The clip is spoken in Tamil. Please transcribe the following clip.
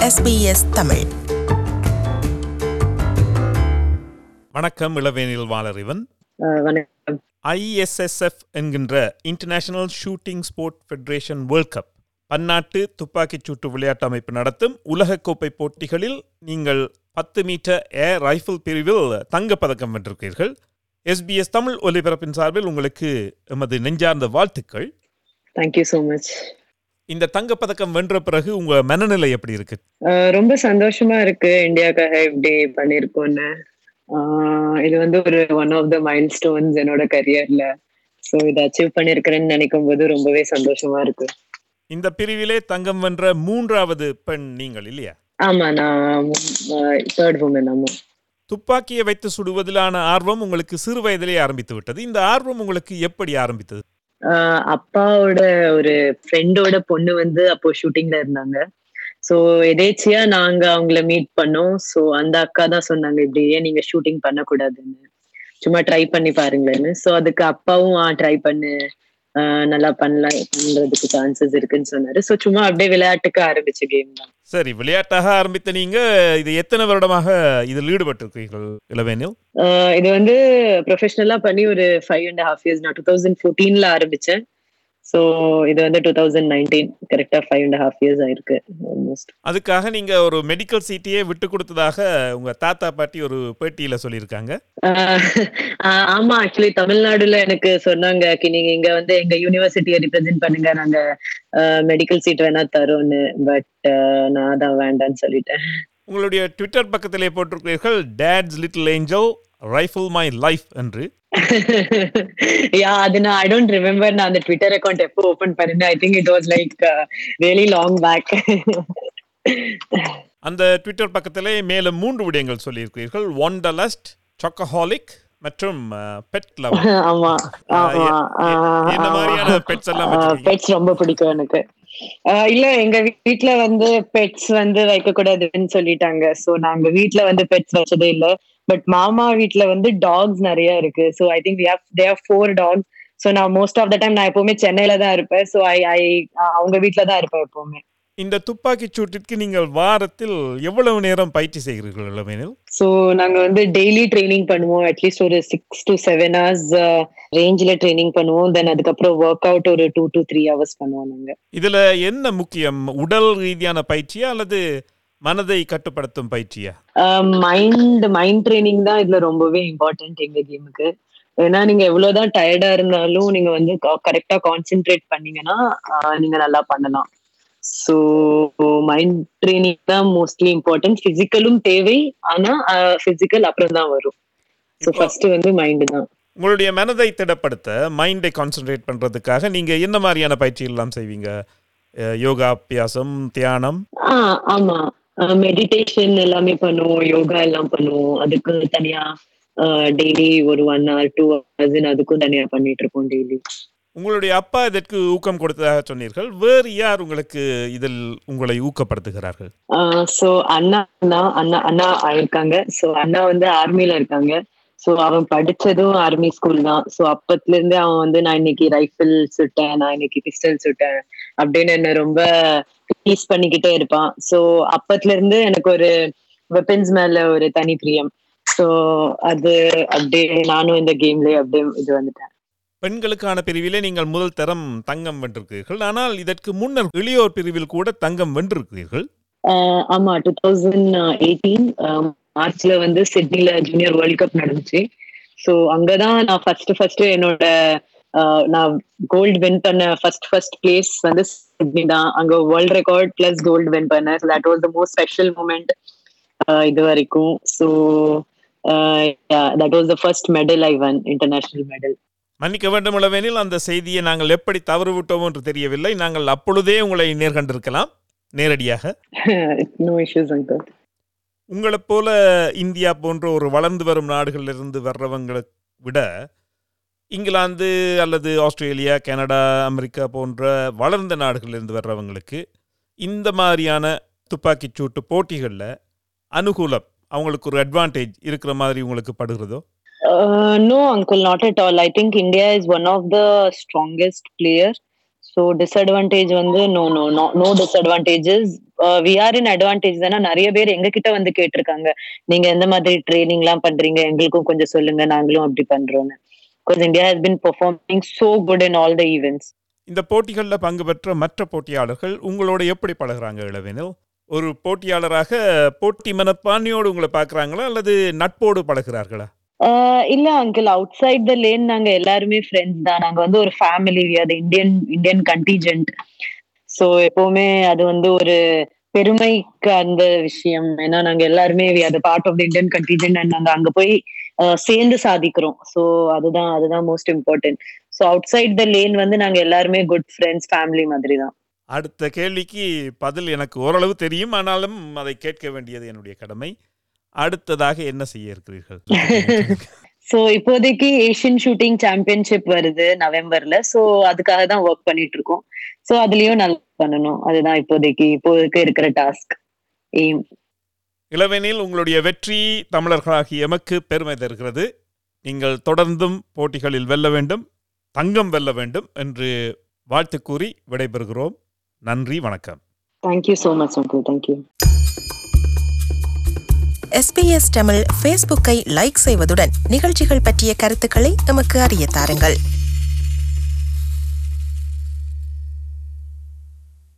SBS தமிழ். வணக்கம். இளவேனில் வாளறிவன். வணக்கம். ISSF என்கின்ற international shooting sport federation world cup பன்னாட்டு துப்பாக்கிச் சூட்டு விளையாட்டு அமைப்பு நடத்தும் உலகக்கோப்பை போட்டிகளில் நீங்கள் 10 மீட்டர் ஏர் ரைஃபிள் பிரிவில் தங்கப்பதக்கம் வென்றிருக்கிறீர்கள். SBS தமிழ் ஒலிபரப்பின் சார்பில் உங்களுக்கு எமது நெஞ்சார்ந்த வாழ்த்துக்கள். Thank you so much. இந்த தங்கப்பதக்கம் வென்ற பிறகு உங்க மனநிலை எப்படி இருக்கு? ரொம்ப சந்தோஷமா இருக்கு. இந்தியாக்காக இப்படி பண்ணிருக்கோன்னு. இது வந்து ஒரு one of the milestones என்னோட கரியர்ல. ஸோ இதை அச்சீவ் பண்ணிருக்கிறேன்னு நினைக்கும் போது ரொம்பவே சந்தோஷமா இருக்கு. இந்த பிரிவிலே தங்கம் வென்ற 3வது பெண் நீங்கள் இல்லையா? ஆமா, நான் தேர்ட் வுமன். ஆமா. துப்பாக்கியை வைத்து சுடுவதிலான ஆர்வம் உங்களுக்கு சிறு வயதிலே ஆரம்பித்து விட்டது. இந்த ஆர்வம் உங்களுக்கு எப்படி ஆரம்பித்தது? அப்பாவோட ஒரு ஃப்ரெண்டோட பொண்ணு வந்து அப்போ ஷூட்டிங்ல இருந்தாங்க. ஸோ எதேச்சியா நாங்க அவங்கள மீட் பண்ணோம். ஸோ அந்த அக்கா தான் சொன்னாங்க, இப்படி ஏன் நீங்க ஷூட்டிங் பண்ணக்கூடாதுன்னு, சும்மா ட்ரை பண்ணி பாருங்களேன்னு. ஸோ அதுக்கு அப்பாவும் ட்ரை பண்ணு, நல்லா பண்றதுக்கு சான்சஸ் இருக்குன்னு சொன்னாரு. ஸோ சும்மா அப்படியே விளையாட்டுக்கு ஆரம்பிச்ச கேம் தான். சரி, விளையாட்டாக ஆரம்பித்த நீங்க இது எத்தனை வருடமாக இதில் ஈடுபட்டிருக்கீர்கள் இளவேனில்? இது வந்து ப்ரொஃபஷனலா பண்ணி ஒரு 5.5 years. நான் 2014 ஆரம்பிச்சேன். ஸோ இது வந்து 2019 கரெக்டா 5.5 years ஆயிருக்கு ஆல்மோஸ்ட். அதுக்காக நீங்க ஒரு மெடிக்கல் சீட்டையே விட்டு கொடுத்ததாக உங்க தாத்தா பாட்டி ஒரு பேட்டியில சொல்லியிருக்காங்க. ஆமா, ஆக்சுவலி தமிழ்நாடுல எனக்கு சொன்னாங்க, நீங்க இங்க வந்து எங்க யூனிவர்சிட்டியை ரிப்ரசென்ட் பண்ணுங்க, நாங்க மெடிக்கல் சீட் வேணா தரோன்னு. பட் நான் தான் வேண்டான்னு சொல்லிட்டேன். உங்களுடைய ட்விட்டர் பக்கத்திலே போட்டிருக்கிறீர்கள், that's little angel rifle my life என்று. அது நான் ஐ டோன்ட் ரிமெம்பர் நான் அந்த ட்விட்டர் அக்கவுண்ட் எப்போ ஓபன் பண்ணேன். I think it was like really long back. அந்த ட்விட்டர் பக்கத்திலே மேலும் 3 விடயங்கள் சொல்லியிருக்கிறீர்கள், வாண்டர்லஸ்ட், சாக்கஹாலிக் மற்றும் பெட் லவர். ஆமா, என்ன மாதிரியான பெட்ஸ் எல்லாம் வச்சிருக்கீங்க? பெட்ஸ் ரொம்ப பிடிக்கும் எனக்கு. இல்ல, எங்க வீட்ல வந்து பெட்ஸ் வந்து வைக்க கூடாதுன்னு சொல்லிட்டாங்க. சோ நாங்க வீட்ல வந்து பெட்ஸ் வச்சதே இல்ல. பட் மாமா வீட்ல வந்து டாக்ஸ் நிறைய இருக்கு. So I think they have 4 dogs. So நான் மோஸ்ட் ஆஃப் த டைம் நான் எப்பவுமே சென்னையில தான் இருப்பேன். சோ அவங்க வீட்ல தான் இருப்பேன் எப்பவுமே. இந்த துப்பாக்கி சூட்டிற்கு நீங்கள் வாரத்தில் எவ்வளவு நேரம் பயிற்சி செய்கிறீர்கள் இளவேனில்? சோ நாங்க வந்து டெய்லி ட்ரைனிங் பண்ணுவோம். அட்லீஸ்ட் ஒரு 6 to 7 hours ரேஞ்சில ட்ரைனிங் பண்ணுவோம். தென் அதுக்கப்புறம் ஒர்க் அவுட் ஒரு 2 to 3 hours பண்ணுவோம் நாங்க. இதுல என்ன முக்கியம், உடல் ரீதியான பயிற்சியா அல்லது மனதை கட்டுப்படுத்தும் பயிற்சியா? மைண்ட் ட்ரைனிங் தான் இதுல ரொம்பவே இம்பார்ட்டன்ட் எங்க கேமுக்கு. ஏன்னா நீங்க எவ்வளவுதான் டயர்டா இருந்தாலும் நீங்க வந்து கரெக்டா கான்சென்ட்ரேட் பண்ணீங்கன்னா நீங்க நல்லா பண்ணலாம். ஸோ மைண்ட் ட்ரைனிங் தான் மோஸ்ட்லி இம்பார்ட்டன்ட். பிசிக்கலும் தேவை, ஆனா பிசிக்கல் அப்புறம் தான் வரும். ஸோ ஃபர்ஸ்ட் வந்து மைண்ட் தான். உங்களுடைய மனதை திடப்படுத்த, மைண்டை கான்சென்ட்ரேட் பண்றதுக்காக நீங்க என்ன மாதிரியான பயிற்சி எல்லாம் செய்வீங்க? யோகா அபியாசம், தியானம்? ஆமா, மெடிடேஷன் எல்லாமே பண்ணுவோம், யோகா எல்லாம் பண்ணுவோம். அதுக்கு தனியா டெய்லி ஒரு 1 hour 2 hours அதுக்கும் தனியா பண்ணிட்டு இருக்கோம் டெய்லி. உங்களுடைய அப்பா இதற்கு ஊக்கம் கொடுத்ததாக சொன்னீர்கள். வேறு யார் உங்களுக்கு இதில் உங்களை ஊக்கப்படுத்துகிறார்கள்? சோ அண்ணா ஆயிருக்காங்க. சோ அண்ணா வந்து ஆர்மில இருக்காங்க. சோ அவன் படிச்சதும் ஆர்மி ஸ்கூல் தான். சோ அப்பத்துல இருந்து அவன் வந்து நான் இன்னைக்கு ரைஃபிள் சுட்டேன், நான் இன்னைக்கு பிஸ்டல் சுட்டேன் அப்படின்னு என்ன ரொம்ப டீஸ் பண்ணிக்கிட்டே இருப்பான். சோ அப்பத்துல இருந்து எனக்கு ஒரு வெப்பன்ஸ் மேல ஒரு தனி பிரியம். சோ அது அப்படியே நானும் இந்த கேம்லயே அப்படியே இது வந்துட்டேன். பெண்களுக்கான பிரிவிலே நீங்கள் முதல் தரம் தங்கம் வென்றிருக்கிறீர்கள். ஆனால் இதற்கு முன்னர் இளையோர் பிரிவில் கூட தங்கம் வென்றிருக்கிறீர்கள். ஆமா, 2018 மார்ச்ல வந்து சிட்னில ஜூனியர் வேர்ல்ட் கப் நடந்துச்சு. சோ அங்கதான் நான் ஃபர்ஸ்ட் என்னோட நான் கோல்டு வின் பண்ண ஃபர்ஸ்ட் பிளேஸ் வந்து சிட்னி தான். அங்க world record plus gold win பண்ணேன். So that was the most special moment இது வரைக்கும். So that was the first medal I won, international medal. மன்னிக்க வேண்டும் இளவேனில், அந்த செய்தியை நாங்கள் எப்படி தவறு விட்டோம் என்று தெரியவில்லை. நாங்கள் அப்பொழுதே உங்களை நேர்கண்டிருக்கலாம் நேரடியாக. No issues uncle. உங்களை போல இந்தியா போன்ற ஒரு வளர்ந்து வரும் நாடுகளிலிருந்து வர்றவங்களை விட இங்கிலாந்து அல்லது ஆஸ்திரேலியா, கனடா, அமெரிக்கா போன்ற வளர்ந்த நாடுகளிலிருந்து வர்றவங்களுக்கு இந்த மாதிரியான துப்பாக்கிச் சூட்டு போட்டிகளில் அனுகூலம், அவங்களுக்கு ஒரு அட்வான்டேஜ் இருக்கிற மாதிரி உங்களுக்கு படுகிறதோ? No uncle, not at all. I think India is one of the strongest players. So disadvantage வந்து no disadvantages. We are in advantage தானே. நிறைய பேர் எங்க கிட்ட வந்து கேட்டிருக்காங்க, நீங்க எந்த மாதிரி ட்ரைனிங் எல்லாம் பண்றீங்க, எங்களுக்கும் கொஞ்சம் சொல்லுங்க, நாங்களும் அப்படி பண்றோம்னு. Because India has been performing so good in all the events. இந்த போட்டிகளில் பங்கு பெற்ற மற்ற போட்டியாளர்கள் உங்களோட எப்படி பழகுறாங்க இளவேனில்? ஒரு போட்டியாளராக போட்டி மனப்பான்மையோடு உங்களை பார்க்குறாங்களா அல்லது நட்போடு பழகுறார்களா? இல்ல uncle, outside the lane நாங்க எல்லாருமே ஃப்ரெண்ட்ஸ் தான். நாங்க வந்து ஒரு ஃபேமிலி, அது இந்தியன் கண்டிஜென்ட். ஸோ எப்பவுமே அது வந்து ஒரு பெருமைக்கு அந்த விஷயம். ஏன்னா நாங்க எல்லாருமே அது part of the Indian contingent and நாங்க அங்க போய் சேர்ந்து சாதிக்கிறோம். ஸோ அதுதான் most important. So outside the lane வந்து நாங்க எல்லாருமே குட் ஃப்ரெண்ட்ஸ், ஃபேமிலி மாதிரி தான். அடுத்த கேள்விக்கு பதில் எனக்கு ஓரளவு தெரியும், ஆனாலும் அதை கேட்க வேண்டியது என்னுடைய கடமை. அடுத்ததாக என்ன செய்ய இருக்கிறீர்கள்? சோ இப்போதைக்கு ஏசியன் ஷூட்டிங் சாம்பியன்ஷிப் வருது நவம்பர்ல. சோ அதுக்காக தான் ஒர்க் பண்ணிட்டு இருக்கோம். சோ அதுலயும் நல்லா பண்ணணும். அதுதான் இப்போதைக்கு இருக்கிற டாஸ்க், எய்ம். இளவேனில், உங்களுடைய வெற்றி தமிழர்களாகிய எமக்கு பெருமை தருகிறது. நீங்கள் தொடர்ந்தும் போட்டிகளில் வெல்ல வேண்டும், தங்கம் வெல்ல வேண்டும் என்று வாழ்த்து கூறி விடைபெறுகிறோம். நன்றி, வணக்கம். Thank you so much uncle. Thank you. SBS Tamil ஃபேஸ்புக்கை லைக் செய்வதுடன் நிகழ்ச்சிகள் பற்றிய கருத்துக்களை எமக்கு அறிய தாருங்கள்.